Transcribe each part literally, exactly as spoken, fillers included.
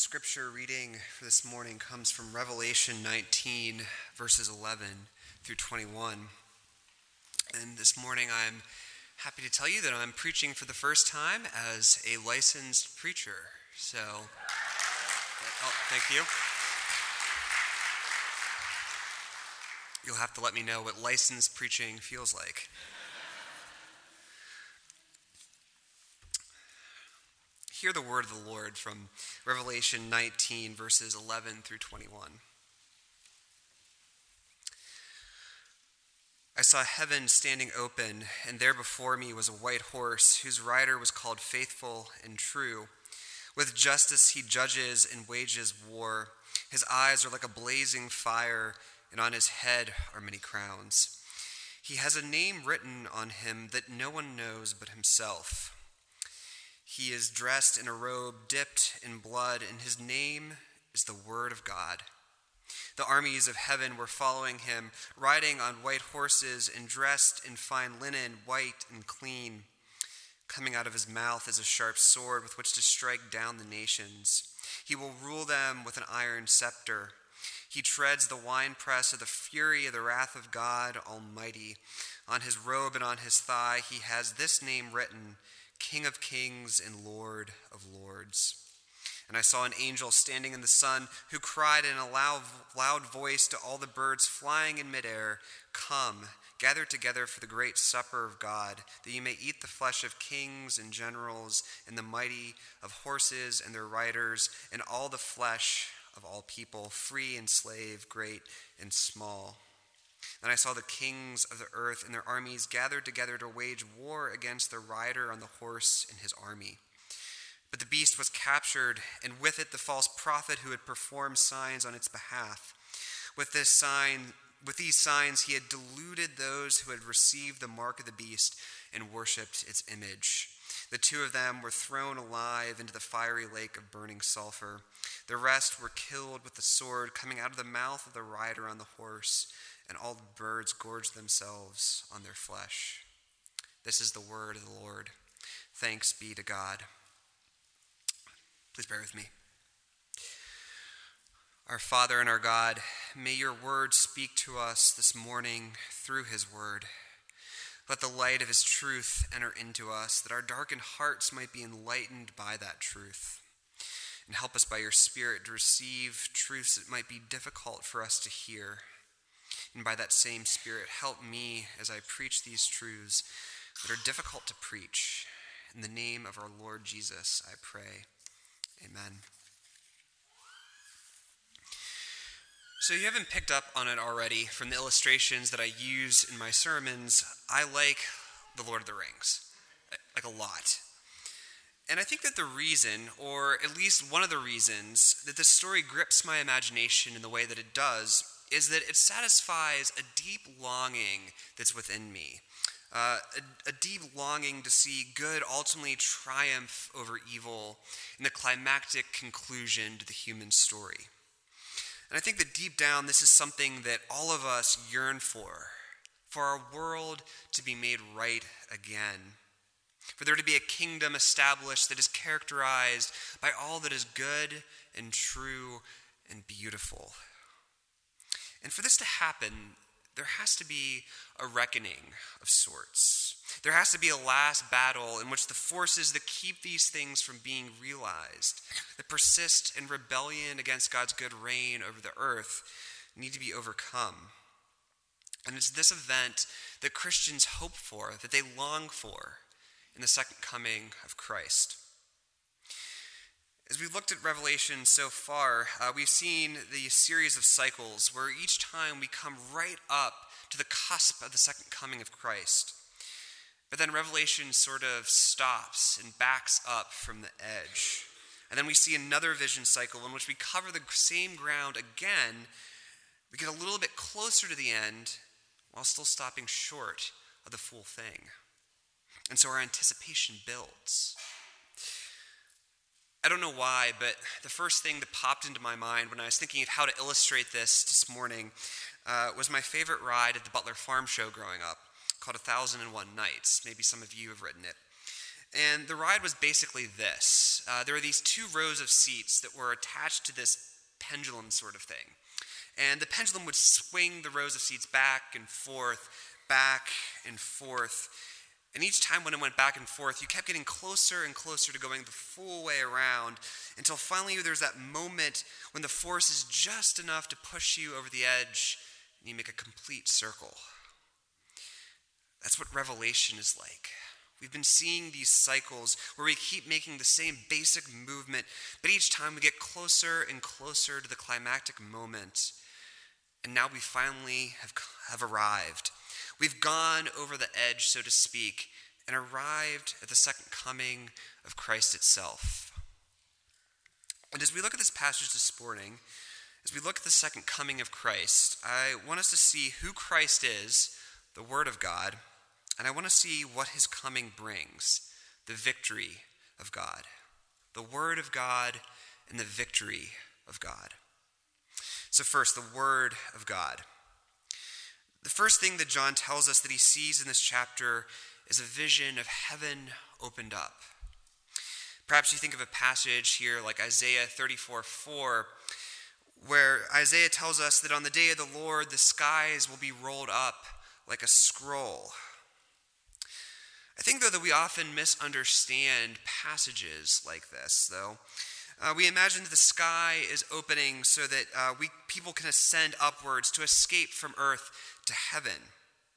scripture reading for this morning comes from Revelation nineteen, verses eleven through twenty-one. And this morning I'm happy to tell you that I'm preaching for the first time as a licensed preacher. So, oh, thank you. You'll have to let me know what licensed preaching feels like. Hear the word of the Lord from Revelation nineteen, verses eleven through twenty-one. I saw heaven standing open, and there before me was a white horse, whose rider was called Faithful and True. With justice he judges and wages war. His eyes are like a blazing fire, and on his head are many crowns. He has a name written on him that no one knows but himself. He is dressed in a robe dipped in blood, and his name is the Word of God. The armies of heaven were following him, riding on white horses and dressed in fine linen, white and clean. Coming out of his mouth is a sharp sword with which to strike down the nations. He will rule them with an iron scepter. He treads the winepress of the fury of the wrath of God Almighty. On his robe and on his thigh he has this name written: King of Kings and Lord of Lords. And I saw an angel standing in the sun, who cried in a loud, loud voice to all the birds flying in midair, "Come, gather together for the great supper of God, that you may eat the flesh of kings and generals, and the mighty, of horses and their riders, and all the flesh of all people, free and slave, great and small." And I saw the kings of the earth and their armies gathered together to wage war against the rider on the horse and his army. But the beast was captured, and with it the false prophet who had performed signs on its behalf. With this sign, with these signs he had deluded those who had received the mark of the beast and worshipped its image. The two of them were thrown alive into the fiery lake of burning sulfur. The rest were killed with the sword coming out of the mouth of the rider on the horse, and all the birds gorged themselves on their flesh. This is the word of the Lord. Thanks be to God. Please bear with me. Our Father and our God, may your word speak to us this morning through his word. Let the light of his truth enter into us, that our darkened hearts might be enlightened by that truth. And help us by your Spirit to receive truths that might be difficult for us to hear. And by that same Spirit, help me as I preach these truths that are difficult to preach. In the name of our Lord Jesus, I pray. Amen. So you haven't picked up on it already from the illustrations that I use in my sermons. I like The Lord of the Rings, like a lot. And I think that the reason, or at least one of the reasons, that this story grips my imagination in the way that it does is that it satisfies a deep longing that's within me. Uh, a, a deep longing to see good ultimately triumph over evil in the climactic conclusion to the human story. And I think that deep down, this is something that all of us yearn for, for our world to be made right again, for there to be a kingdom established that is characterized by all that is good and true and beautiful. And for this to happen, there has to be a reckoning of sorts. There has to be a last battle in which the forces that keep these things from being realized, that persist in rebellion against God's good reign over the earth, need to be overcome. And it's this event that Christians hope for, that they long for in the second coming of Christ. As we've looked at Revelation so far, uh, we've seen the series of cycles where each time we come right up to the cusp of the second coming of Christ. But then Revelation sort of stops and backs up from the edge. And then we see another vision cycle in which we cover the same ground again. We get a little bit closer to the end while still stopping short of the full thing. And so our anticipation builds. I don't know why, but the first thing that popped into my mind when I was thinking of how to illustrate this this morning uh, was my favorite ride at the Butler Farm Show growing up, called A Thousand and One Nights. Maybe some of you have ridden it. And the ride was basically this. Uh, there were these two rows of seats that were attached to this pendulum sort of thing. And the pendulum would swing the rows of seats back and forth, back and forth. And each time when it went back and forth, you kept getting closer and closer to going the full way around until finally there's that moment when the force is just enough to push you over the edge and you make a complete circle. That's what Revelation is like. We've been seeing these cycles where we keep making the same basic movement, but each time we get closer and closer to the climactic moment. And now we finally have, have arrived. We've gone over the edge, so to speak, and arrived at the second coming of Christ itself. And as we look at this passage this morning, as we look at the second coming of Christ, I want us to see who Christ is, the Word of God, and I want to see what his coming brings, the victory of God. The Word of God and the victory of God. So first, the Word of God. The first thing that John tells us that he sees in this chapter is a vision of heaven opened up. Perhaps you think of a passage here like Isaiah thirty-four four, where Isaiah tells us that on the day of the Lord, the skies will be rolled up like a scroll. I think, though, that we often misunderstand passages like this, though. Uh, we imagine that the sky is opening so that uh, we people can ascend upwards to escape from earth to heaven.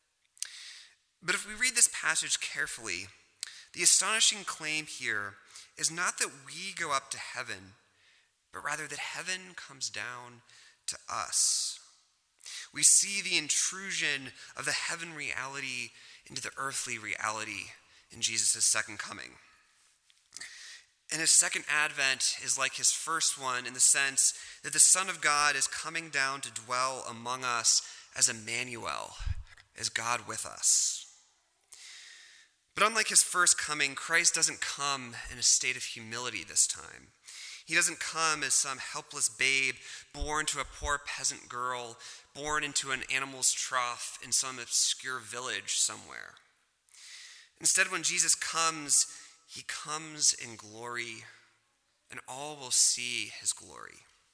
But if we read this passage carefully, the astonishing claim here is not that we go up to heaven, but rather that heaven comes down to us. We see the intrusion of the heaven reality into the earthly reality in Jesus' second coming. And his second advent is like his first one in the sense that the Son of God is coming down to dwell among us as Emmanuel, as God with us. But unlike his first coming, Christ doesn't come in a state of humility this time. He doesn't come as some helpless babe born to a poor peasant girl, born into an animal's trough in some obscure village somewhere. Instead, when Jesus comes, he comes in glory, and all will see his glory.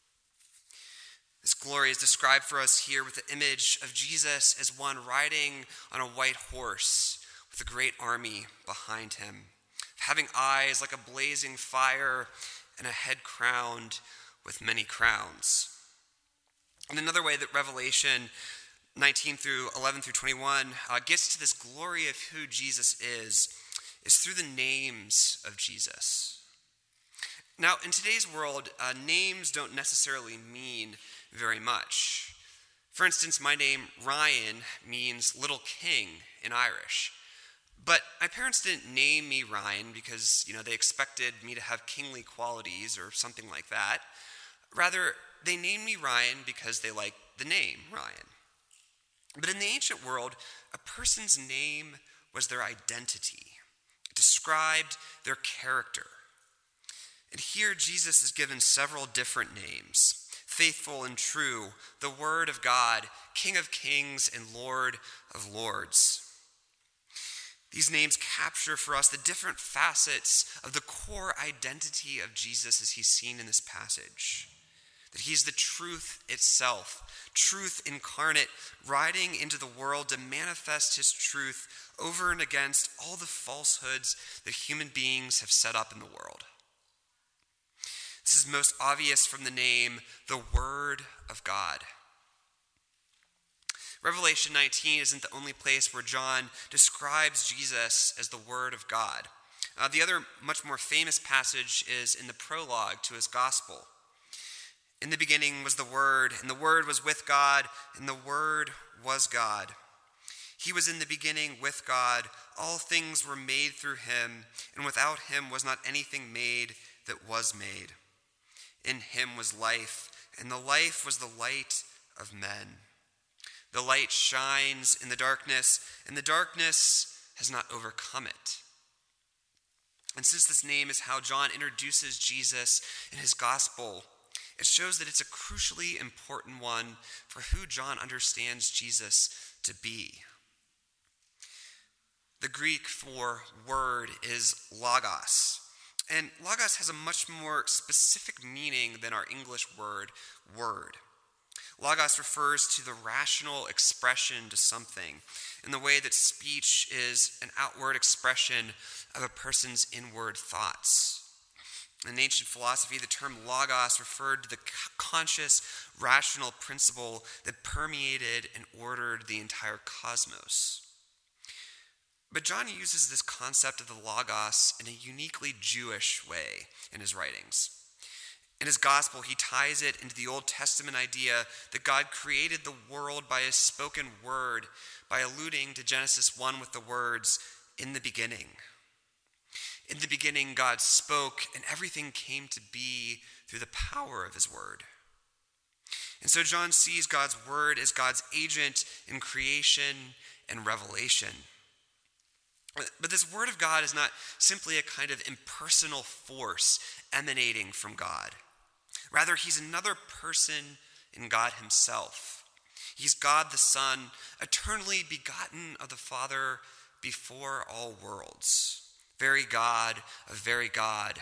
This glory is described for us here with the image of Jesus as one riding on a white horse with a great army behind him, having eyes like a blazing fire and a head crowned with many crowns. And another way that Revelation nineteen through eleven through twenty-one uh, gets to this glory of who Jesus is, is through the names of Jesus. Now, in today's world, uh, names don't necessarily mean very much. For instance, my name, Ryan, means little king in Irish. But my parents didn't name me Ryan because, you know, they expected me to have kingly qualities or something like that. Rather, they named me Ryan because they liked the name Ryan. But in the ancient world, a person's name was their identity. It described their character. And here Jesus is given several different names: faithful and true, the Word of God, King of kings and Lord of lords. These names capture for us the different facets of the core identity of Jesus as he's seen in this passage. That he's the truth itself, truth incarnate, riding into the world to manifest his truth over and against all the falsehoods that human beings have set up in the world. This is most obvious from the name, the Word of God. Revelation nineteen isn't the only place where John describes Jesus as the Word of God. Uh, the other much more famous passage is in the prologue to his gospel. In the beginning was the Word, and the Word was with God, and the Word was God. He was in the beginning with God. All things were made through him, and without him was not anything made that was made. In him was life, and the life was the light of men. The light shines in the darkness, and the darkness has not overcome it. And since this name is how John introduces Jesus in his gospel, it shows that it's a crucially important one for who John understands Jesus to be. The Greek for word is logos. And logos has a much more specific meaning than our English word, word. Logos refers to the rational expression to something in the way that speech is an outward expression of a person's inward thoughts. In ancient philosophy, the term logos referred to the conscious, rational principle that permeated and ordered the entire cosmos. But John uses this concept of the logos in a uniquely Jewish way in his writings. In his gospel, he ties it into the Old Testament idea that God created the world by his spoken word, by alluding to Genesis one with the words, "In the beginning." In the beginning, God spoke, and everything came to be through the power of his word. And so John sees God's word as God's agent in creation and revelation. But this word of God is not simply a kind of impersonal force emanating from God. Rather, he's another person in God himself. He's God the Son, eternally begotten of the Father before all worlds. Very God of very God.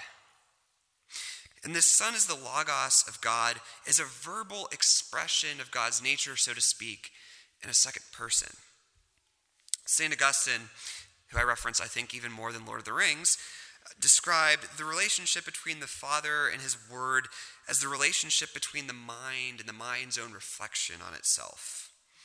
And this Son is the logos of God, is a verbal expression of God's nature, so to speak, in a second person. Saint Augustine, who I reference, I think, even more than Lord of the Rings, described the relationship between the Father and his Word as the relationship between the mind and the mind's own reflection on itself.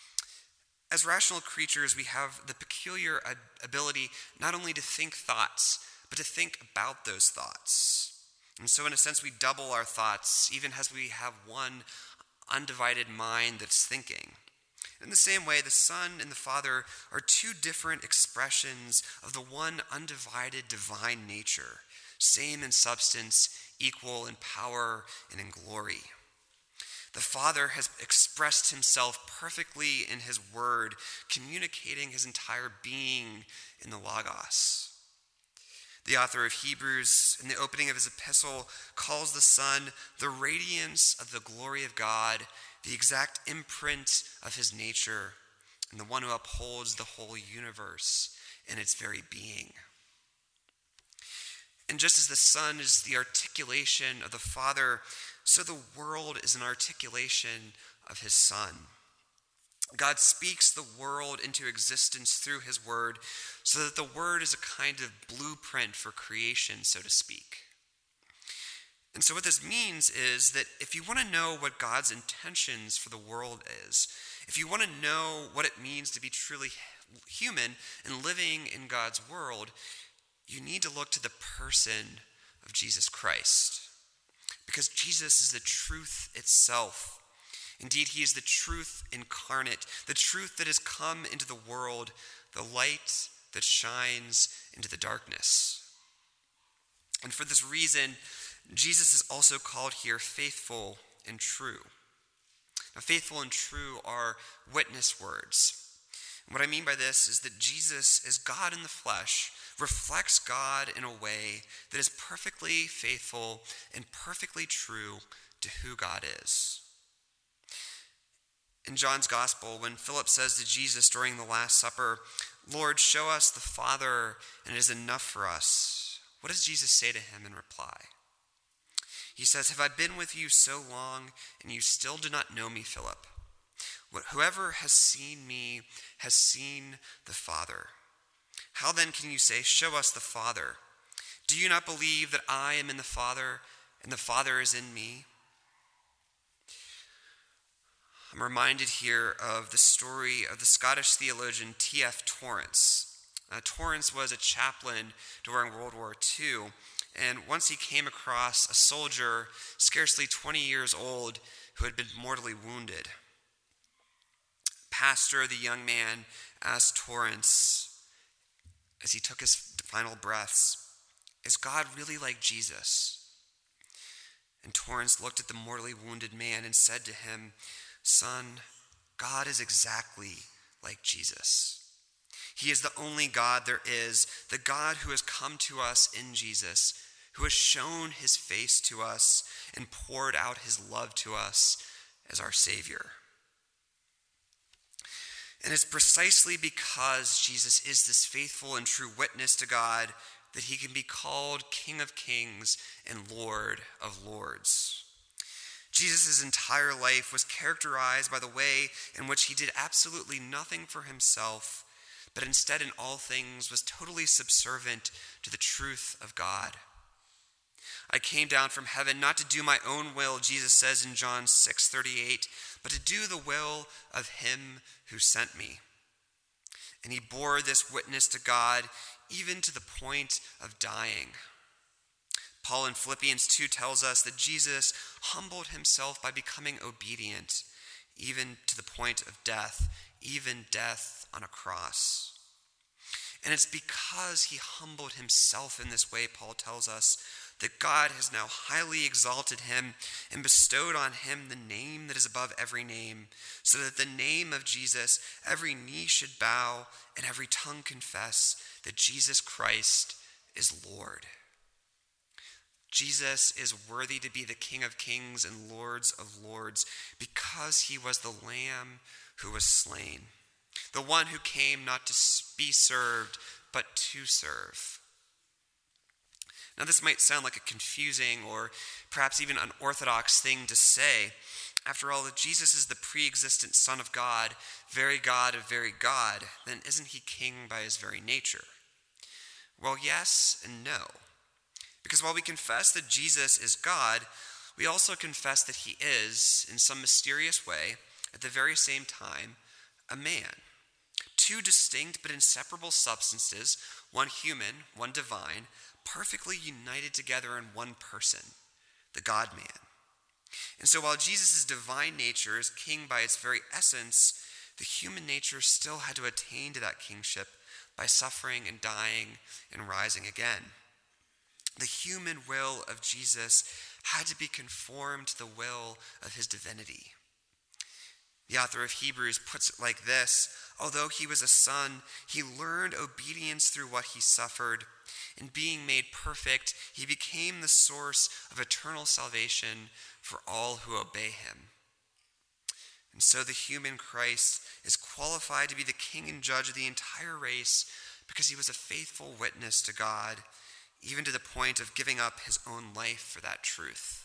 As rational creatures, we have the peculiar ability not only to think thoughts, but to think about those thoughts. And so in a sense, we double our thoughts, even as we have one undivided mind that's thinking. In the same way, the Son and the Father are two different expressions of the one undivided divine nature, same in substance, equal in power and in glory. The Father has expressed himself perfectly in his word, communicating his entire being in the Logos. The author of Hebrews, in the opening of his epistle, calls the Son the radiance of the glory of God, the exact imprint of his nature, and the one who upholds the whole universe in its very being. And just as the Son is the articulation of the Father, so the world is an articulation of his Son. God speaks the world into existence through his word, so that the word is a kind of blueprint for creation, so to speak. And so what this means is that if you want to know what God's intentions for the world is, if you want to know what it means to be truly human and living in God's world, you need to look to the person of Jesus Christ. Because Jesus is the truth itself. Indeed, he is the truth incarnate, the truth that has come into the world, the light that shines into the darkness. And for this reason, Jesus is also called here faithful and true. Now, faithful and true are witness words. And what I mean by this is that Jesus, as God in the flesh, reflects God in a way that is perfectly faithful and perfectly true to who God is. In John's Gospel, when Philip says to Jesus during the Last Supper, "Lord, show us the Father, and it is enough for us," what does Jesus say to him in reply? He says, "Have I been with you so long, and you still do not know me, Philip? Whoever has seen me has seen the Father. How then can you say, 'Show us the Father'? Do you not believe that I am in the Father, and the Father is in me?" I'm reminded here of the story of the Scottish theologian T F Torrance. Uh, Torrance was a chaplain during World War Two, and once he came across a soldier scarcely twenty years old who had been mortally wounded. Pastor, the young man, asked Torrance as he took his final breaths, "Is God really like Jesus?" And Torrance looked at the mortally wounded man and said to him, "Son, God is exactly like Jesus. He is the only God there is, the God who has come to us in Jesus, who has shown his face to us and poured out his love to us as our Savior." And it's precisely because Jesus is this faithful and true witness to God that he can be called King of Kings and Lord of Lords. Jesus' entire life was characterized by the way in which he did absolutely nothing for himself, but instead in all things was totally subservient to the truth of God. I came down from heaven not to do my own will, Jesus says in John six thirty-eight, but to do the will of him who sent me. And he bore this witness to God even to the point of dying. Paul in Philippians two tells us that Jesus humbled himself by becoming obedient, even to the point of death, even death on a cross. And it's because he humbled himself in this way, Paul tells us, that God has now highly exalted him and bestowed on him the name that is above every name, so that the name of Jesus, every knee should bow and every tongue confess that Jesus Christ is Lord. Jesus is worthy to be the King of Kings and Lords of Lords because he was the Lamb who was slain, the one who came not to be served, but to serve. Now, this might sound like a confusing or perhaps even unorthodox thing to say. After all, if Jesus is the pre-existent Son of God, very God of very God, then isn't he king by his very nature? Well, yes and no. Because while we confess that Jesus is God, we also confess that he is, in some mysterious way, at the very same time, a man. Two distinct but inseparable substances, one human, one divine, perfectly united together in one person, the God-man. And so while Jesus' divine nature is king by its very essence, the human nature still had to attain to that kingship by suffering and dying and rising again. The human will of Jesus had to be conformed to the will of his divinity. The author of Hebrews puts it like this: although he was a son, he learned obedience through what he suffered. In being made perfect, he became the source of eternal salvation for all who obey him. And so the human Christ is qualified to be the king and judge of the entire race because he was a faithful witness to God, even to the point of giving up his own life for that truth.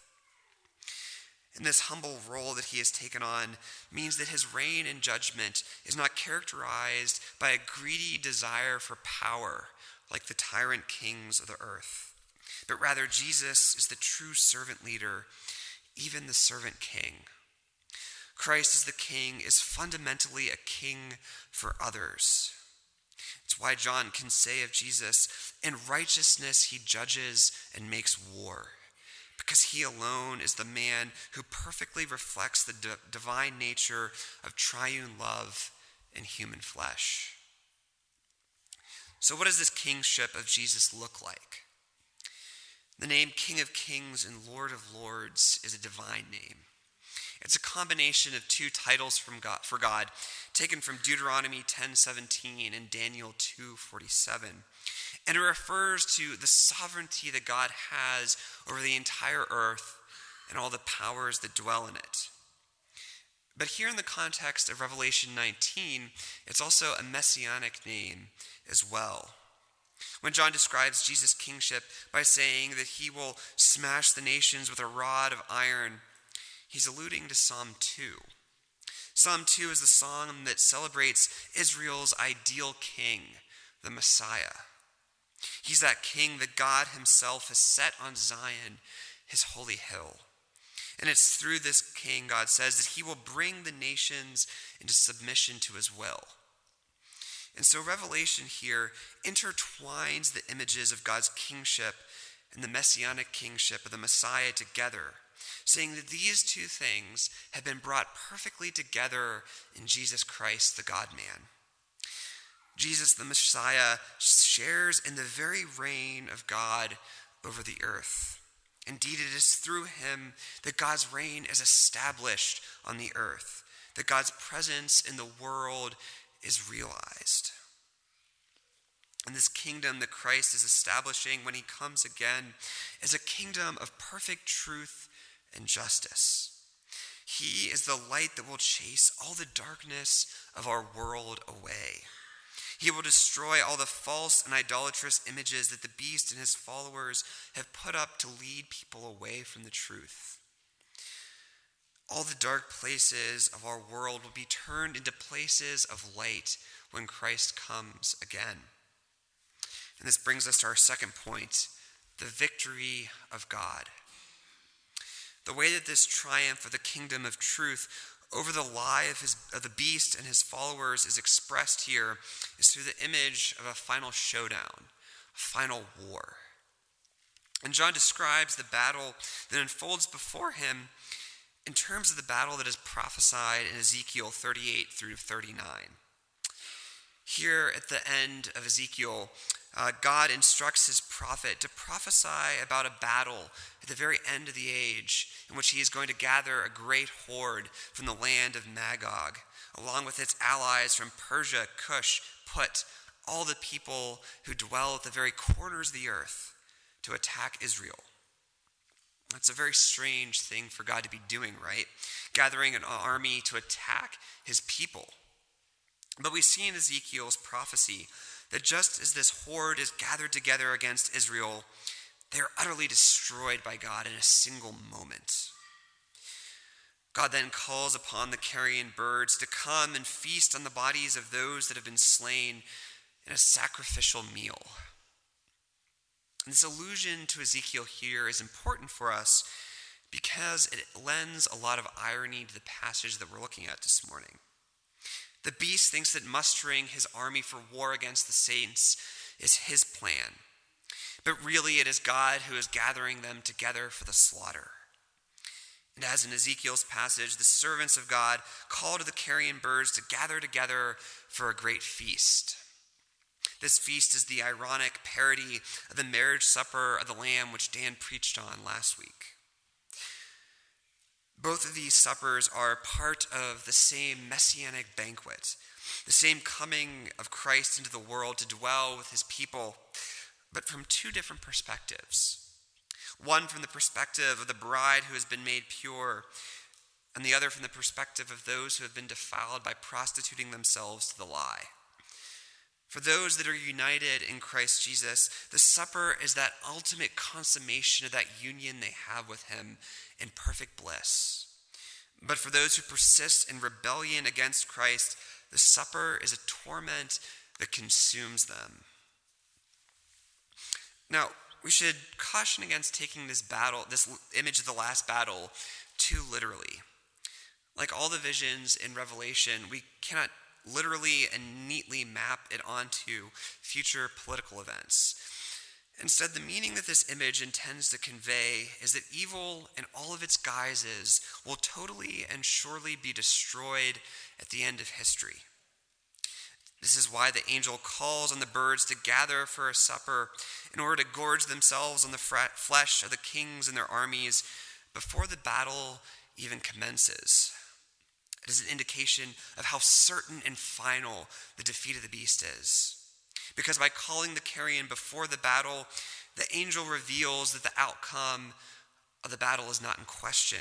And this humble role that he has taken on means that his reign and judgment is not characterized by a greedy desire for power like the tyrant kings of the earth, but rather Jesus is the true servant leader, even the servant king. Christ as the king is fundamentally a king for others. It's why John can say of Jesus, in righteousness he judges and makes war, because he alone is the man who perfectly reflects the d- divine nature of triune love in human flesh. So what does this kingship of Jesus look like? The name King of Kings and Lord of Lords is a divine name. It's a combination of two titles from God, for God, taken from Deuteronomy ten seventeen and Daniel two forty-seven. And it refers to the sovereignty that God has over the entire earth and all the powers that dwell in it. But here in the context of Revelation nineteen, it's also a messianic name as well. When John describes Jesus' kingship by saying that he will smash the nations with a rod of iron, he's alluding to Psalm two. Psalm two is the psalm that celebrates Israel's ideal king, the Messiah. He's that king that God himself has set on Zion, his holy hill. And it's through this king, God says, that he will bring the nations into submission to his will. And so Revelation here intertwines the images of God's kingship and the messianic kingship of the Messiah together, saying that these two things have been brought perfectly together in Jesus Christ, the God-man. Jesus, the Messiah, shares in the very reign of God over the earth. Indeed, it is through him that God's reign is established on the earth, that God's presence in the world is realized. And this kingdom that Christ is establishing when he comes again is a kingdom of perfect truth and justice. He is the light that will chase all the darkness of our world away. He will destroy all the false and idolatrous images that the beast and his followers have put up to lead people away from the truth. All the dark places of our world will be turned into places of light when Christ comes again. And this brings us to our second point, the victory of God. The way that this triumph of the kingdom of truth over the lie of, his, of the beast and his followers is expressed here is through the image of a final showdown, a final war. And John describes the battle that unfolds before him in terms of the battle that is prophesied in Ezekiel thirty-eight through thirty-nine. Here at the end of Ezekiel, uh, God instructs his prophet to prophesy about a battle at the very end of the age in which he is going to gather a great horde from the land of Magog, along with its allies from Persia, Cush, Put, all the people who dwell at the very corners of the earth, to attack Israel. That's a very strange thing for God to be doing, right? Gathering an army to attack his people. But we see in Ezekiel's prophecy that just as this horde is gathered together against Israel, they are utterly destroyed by God in a single moment. God then calls upon the carrion birds to come and feast on the bodies of those that have been slain in a sacrificial meal. And this allusion to Ezekiel here is important for us because it lends a lot of irony to the passage that we're looking at this morning. The beast thinks that mustering his army for war against the saints is his plan. But really it is God who is gathering them together for the slaughter. And as in Ezekiel's passage, the servants of God call to the carrion birds to gather together for a great feast. This feast is the ironic parody of the marriage supper of the Lamb which Dan preached on last week. Both of these suppers are part of the same messianic banquet, the same coming of Christ into the world to dwell with his people, but from two different perspectives. One from the perspective of the bride who has been made pure, and the other from the perspective of those who have been defiled by prostituting themselves to the lie. For those that are united in Christ Jesus, the supper is that ultimate consummation of that union they have with him in perfect bliss. But for those who persist in rebellion against Christ, the supper is a torment that consumes them. Now, we should caution against taking this battle, this image of the last battle, too literally. Like all the visions in Revelation, we cannot literally and neatly map it onto future political events. Instead, the meaning that this image intends to convey is that evil in all of its guises will totally and surely be destroyed at the end of history. This is why the angel calls on the birds to gather for a supper in order to gorge themselves on the flesh of the kings and their armies before the battle even commences. It is an indication of how certain and final the defeat of the beast is. Because by calling the carrion before the battle, the angel reveals that the outcome of the battle is not in question.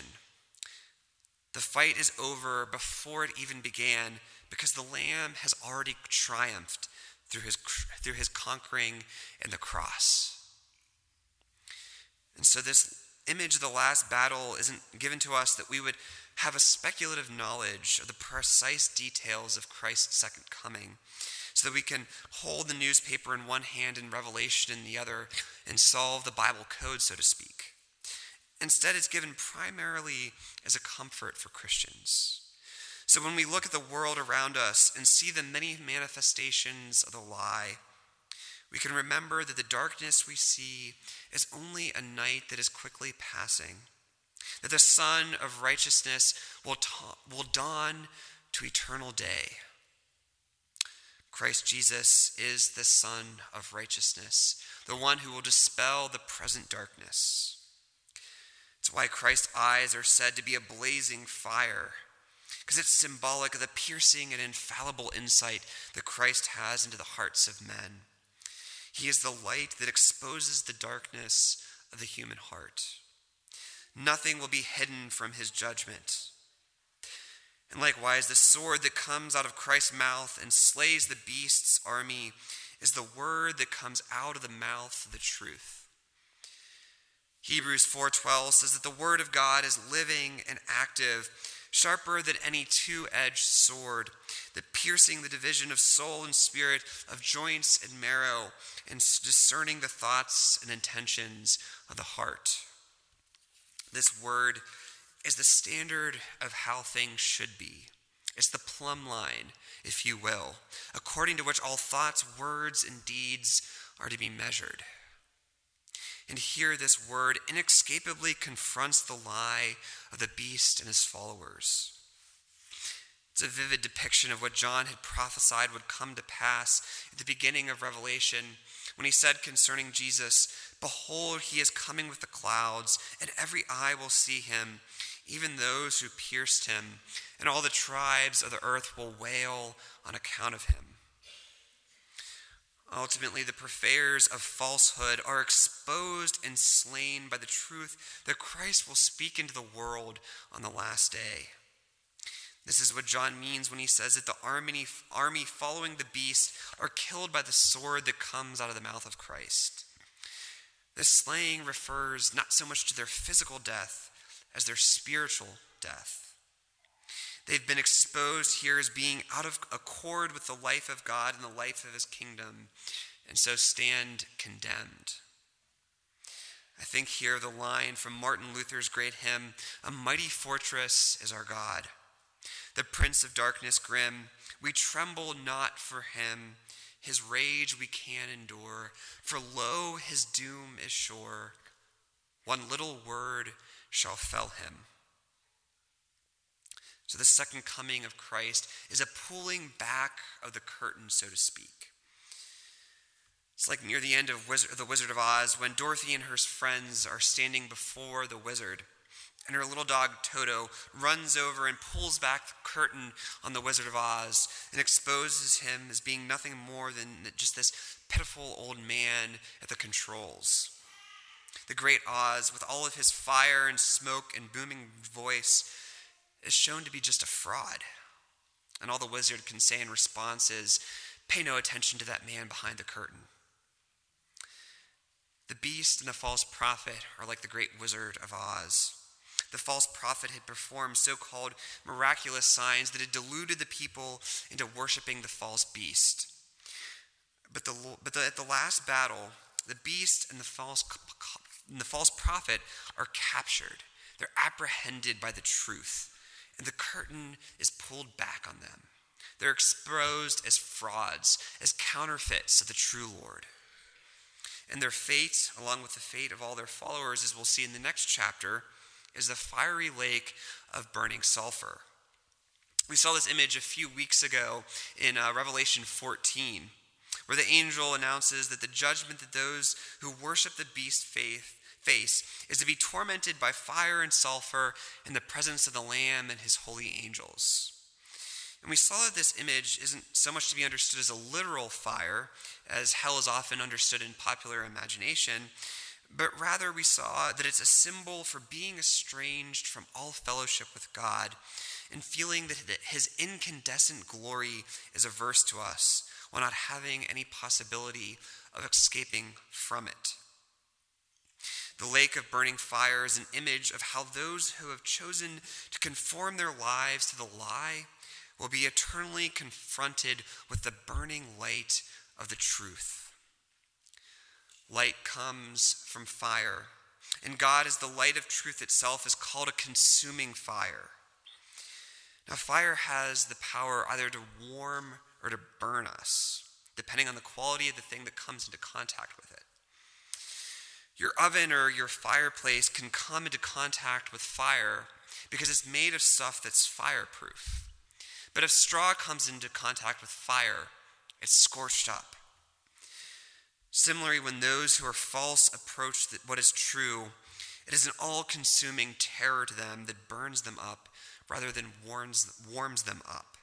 The fight is over before it even began because the Lamb has already triumphed through his, through his conquering in the cross. And so this image of the last battle isn't given to us that we would have a speculative knowledge of the precise details of Christ's second coming, so that we can hold the newspaper in one hand and Revelation in the other and solve the Bible code, so to speak. Instead, it's given primarily as a comfort for Christians. So when we look at the world around us and see the many manifestations of the lie, we can remember that the darkness we see is only a night that is quickly passing, that the sun of righteousness will, ta- will dawn to eternal day. Christ Jesus is the Son of righteousness, the one who will dispel the present darkness. It's why Christ's eyes are said to be a blazing fire, because it's symbolic of the piercing and infallible insight that Christ has into the hearts of men. He is the light that exposes the darkness of the human heart. Nothing will be hidden from his judgment. And likewise, the sword that comes out of Christ's mouth and slays the beast's army is the word that comes out of the mouth of the truth. Hebrews four twelve says that the word of God is living and active, sharper than any two-edged sword, that piercing the division of soul and spirit, of joints and marrow, and discerning the thoughts and intentions of the heart. This word is the standard of how things should be. It's the plumb line, if you will, according to which all thoughts, words, and deeds are to be measured. And here this word inescapably confronts the lie of the beast and his followers. It's a vivid depiction of what John had prophesied would come to pass at the beginning of Revelation when he said concerning Jesus, "Behold, he is coming with the clouds, and every eye will see him, even those who pierced him, and all the tribes of the earth will wail on account of him." Ultimately, the purveyors of falsehood are exposed and slain by the truth that Christ will speak into the world on the last day. This is what John means when he says that the army, army following the beast are killed by the sword that comes out of the mouth of Christ. This slaying refers not so much to their physical death as their spiritual death. They've been exposed here as being out of accord with the life of God and the life of his kingdom, and so stand condemned. I think here the line from Martin Luther's great hymn, "A mighty fortress is our God. The prince of darkness grim, we tremble not for him. His rage we can endure, for lo, his doom is sure. One little word shall fell him." So the second coming of Christ is a pulling back of the curtain, so to speak. It's like near the end of Wizard, The Wizard of Oz, when Dorothy and her friends are standing before the wizard, and her little dog Toto runs over and pulls back the curtain on the Wizard of Oz and exposes him as being nothing more than just this pitiful old man at the controls. The great Oz, with all of his fire and smoke and booming voice, is shown to be just a fraud. And all the wizard can say in response is, "Pay no attention to that man behind the curtain." The beast and the false prophet are like the great Wizard of Oz. The false prophet had performed so-called miraculous signs that had deluded the people into worshiping the false beast. But, the, but the, at the last battle, the beast and the false and the false prophet are captured. They're apprehended by the truth, and the curtain is pulled back on them. They're exposed as frauds, as counterfeits of the true Lord. And their fate, along with the fate of all their followers, as we'll see in the next chapter, is the fiery lake of burning sulfur. We saw this image a few weeks ago in uh, Revelation fourteen, where the angel announces that the judgment that those who worship the beast faith face is to be tormented by fire and sulfur in the presence of the Lamb and his holy angels. And we saw that this image isn't so much to be understood as a literal fire, as hell is often understood in popular imagination, but rather we saw that it's a symbol for being estranged from all fellowship with God and feeling that his incandescent glory is averse to us while not having any possibility of escaping from it. The lake of burning fire is an image of how those who have chosen to conform their lives to the lie will be eternally confronted with the burning light of the truth. Light comes from fire, and God, as the light of truth itself, is called a consuming fire. Now, fire has the power either to warm or to burn us, depending on the quality of the thing that comes into contact with it. Your oven or your fireplace can come into contact with fire because it's made of stuff that's fireproof. But if straw comes into contact with fire, it's scorched up. Similarly, when those who are false approach what is true, it is an all-consuming terror to them that burns them up rather than warms, warms them up.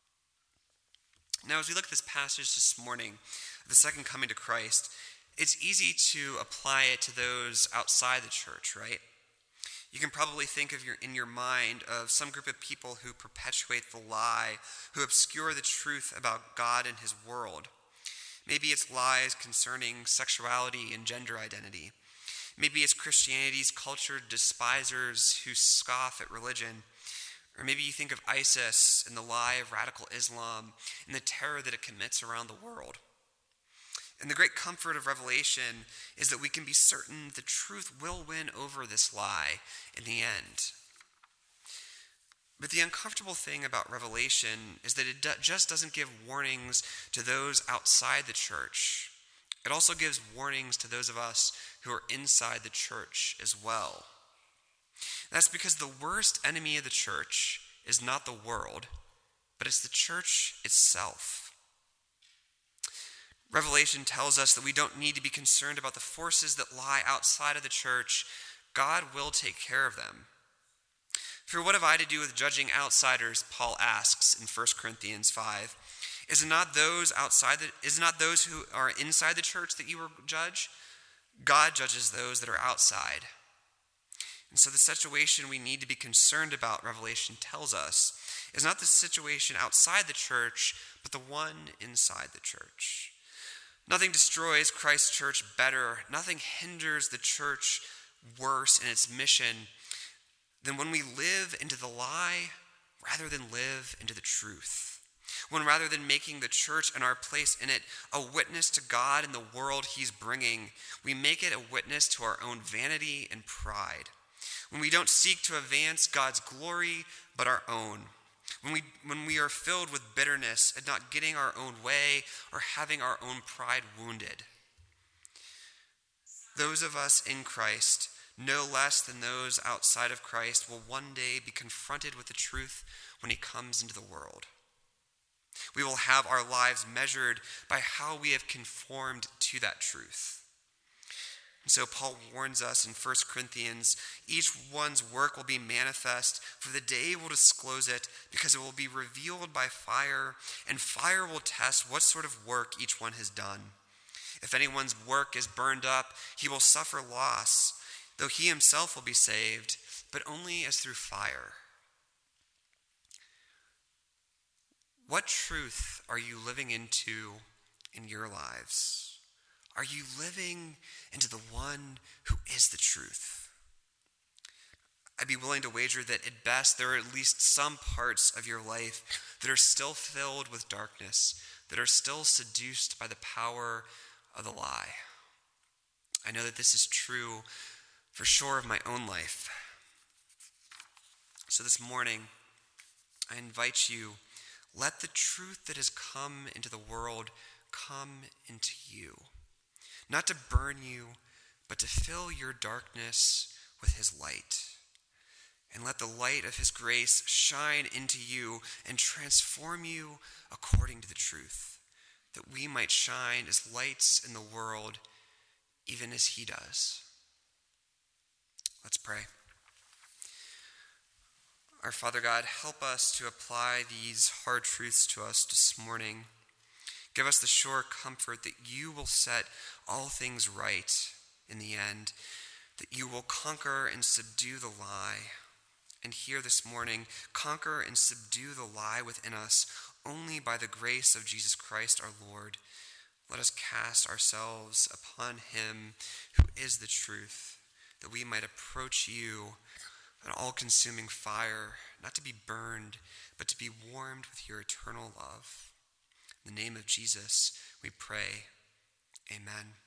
Now, as we look at this passage this morning, the second coming to Christ, it's easy to apply it to those outside the church, right? You can probably think of your in your mind of some group of people who perpetuate the lie, who obscure the truth about God and his world. Maybe it's lies concerning sexuality and gender identity. Maybe it's Christianity's cultured despisers who scoff at religion. Or maybe you think of ISIS and the lie of radical Islam and the terror that it commits around the world. And the great comfort of Revelation is that we can be certain the truth will win over this lie in the end. But the uncomfortable thing about Revelation is that it do- just doesn't give warnings to those outside the church. It also gives warnings to those of us who are inside the church as well. That's because the worst enemy of the church is not the world, but it's the church itself. Revelation tells us that we don't need to be concerned about the forces that lie outside of the church. God will take care of them. For what have I to do with judging outsiders, Paul asks in First Corinthians five. Is it not those outside the, is it not those who are inside the church that you will judge? God judges those that are outside. And so the situation we need to be concerned about, Revelation tells us, is not the situation outside the church, but the one inside the church. Nothing destroys Christ's church better. Nothing hinders the church worse in its mission than when we live into the lie rather than live into the truth. When rather than making the church and our place in it a witness to God and the world he's bringing, we make it a witness to our own vanity and pride. When we don't seek to advance God's glory but our own. When we, when we are filled with bitterness at not getting our own way or having our own pride wounded. Those of us in Christ, no less than those outside of Christ, will one day be confronted with the truth when he comes into the world. We will have our lives measured by how we have conformed to that truth. And so Paul warns us in First Corinthians, each one's work will be manifest, for the day will disclose it, because it will be revealed by fire, and fire will test what sort of work each one has done. If anyone's work is burned up, he will suffer loss, though he himself will be saved, but only as through fire. What truth are you living into in your lives? Are you living into the one who is the truth? I'd be willing to wager that at best there are at least some parts of your life that are still filled with darkness, that are still seduced by the power of the lie. I know that this is true for sure of my own life. So this morning, I invite you, let the truth that has come into the world come into you. Not to burn you, but to fill your darkness with his light. And let the light of his grace shine into you and transform you according to the truth, that we might shine as lights in the world, even as he does. Let's pray. Our Father God, help us to apply these hard truths to us this morning. Give us the sure comfort that you will set all things right in the end, that you will conquer and subdue the lie. And here this morning, conquer and subdue the lie within us only by the grace of Jesus Christ our Lord. Let us cast ourselves upon him who is the truth, that we might approach you, an all-consuming fire, not to be burned, but to be warmed with your eternal love. In the name of Jesus, we pray. Amen.